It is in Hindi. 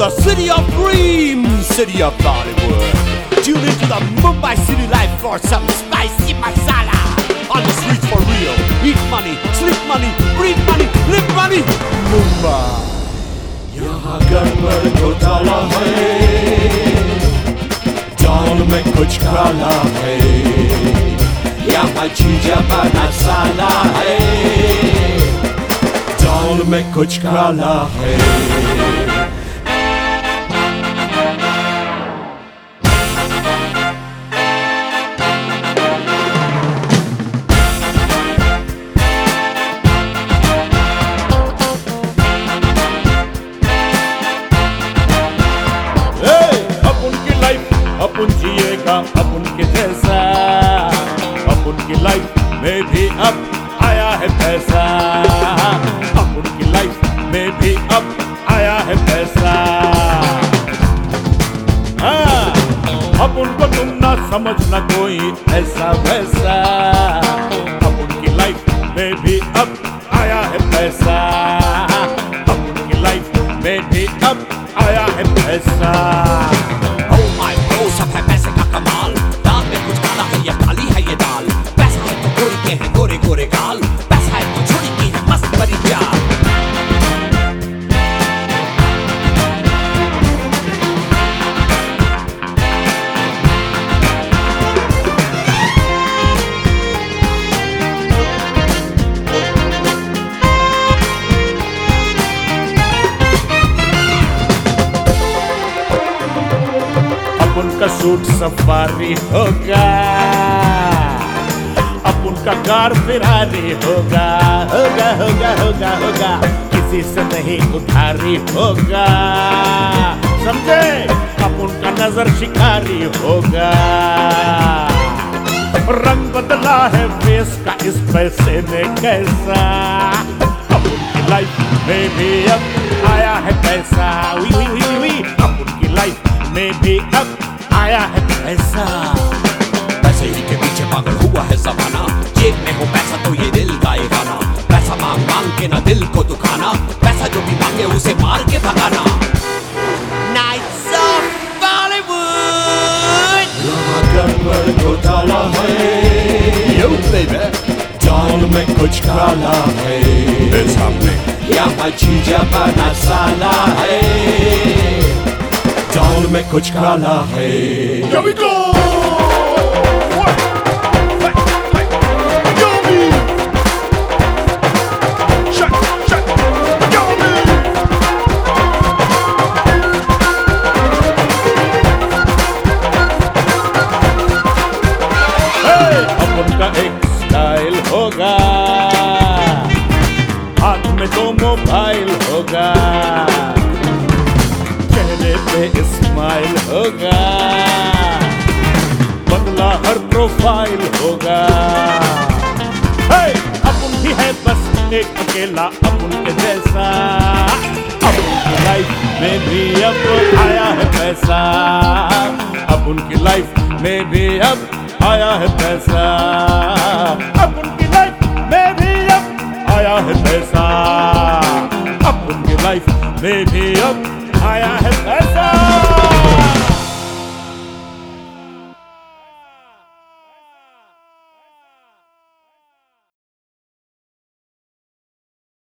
the city of dreams, city of Bollywood. Tune into the Mumbai city life for some spicy masala. On the streets for real. Eat money, sleep money, breathe money, live money. Mumbai. यहाँ गड़बड़ घोटाला है, दाल में कुछ काला है, यहाँ चीज़ें बना साला है, दाल में कुछ काला है। अपन जिएगा अपन के जैसा, अपन की लाइफ में भी अब आया है पैसा, अपन की लाइफ में भी अब आया है पैसा। हाँ, अपन को तुम ना समझना कोई ऐसा वैसा, अपन की लाइफ में भी अब आया है पैसा, अपन की लाइफ में भी अब आया है पैसा। सब है पैसे का कमाल, दाल में कुछ काला है या काली है ये दाल, पैसा है तो गोरे के हैं गोरे गोरे गाल, पैसा है तो छोड़ी की है मस्त बड़ी चाल। अपन का सूट सफारी होगा, अपन का कार फिरारी होगा, होगा होगा होगा होगा, किसी से नहीं उधारी होगा, समझे? अपन का नजर शिकारी होगा, रंग बदला है फेस का इस पैसे ने कैसा, अपन की लाइफ में भी अब आया है पैसा, वी वी वी वी, अपन की लाइफ में भी अब आया है पैसा। पैसे ही के पीछे पागल हुआ है ज़माना, जेब में हो पैसा तो ये दिल गाएगा ना, पैसा मांग मांग के ना दिल को दुखाना, पैसा जो भी मांगे उसे मार के भगाना। Nights of Bollywood. यहाँ गड़बड़ घोटाला है, yo baby, दाल में कुछ काला है, यहाँ चीज़ें बना साला है, दाल में कुछ काला है। Here we go! अपन का एक स्टाइल होगा, हाथ में तो मोबाइल होगा, चेहरे पे स्माइल होगा, बदला हर प्रोफाइल होगा। hey! अपन ही है बस एक अकेला अपन के जैसा, अपन की लाइफ में भी अब आया है पैसा, अपन की लाइफ में भी अब आया है पैसा, अपन की लाइफ में भी अब आया है पैसा, अपन की लाइफ में भी अब आया है पैसा।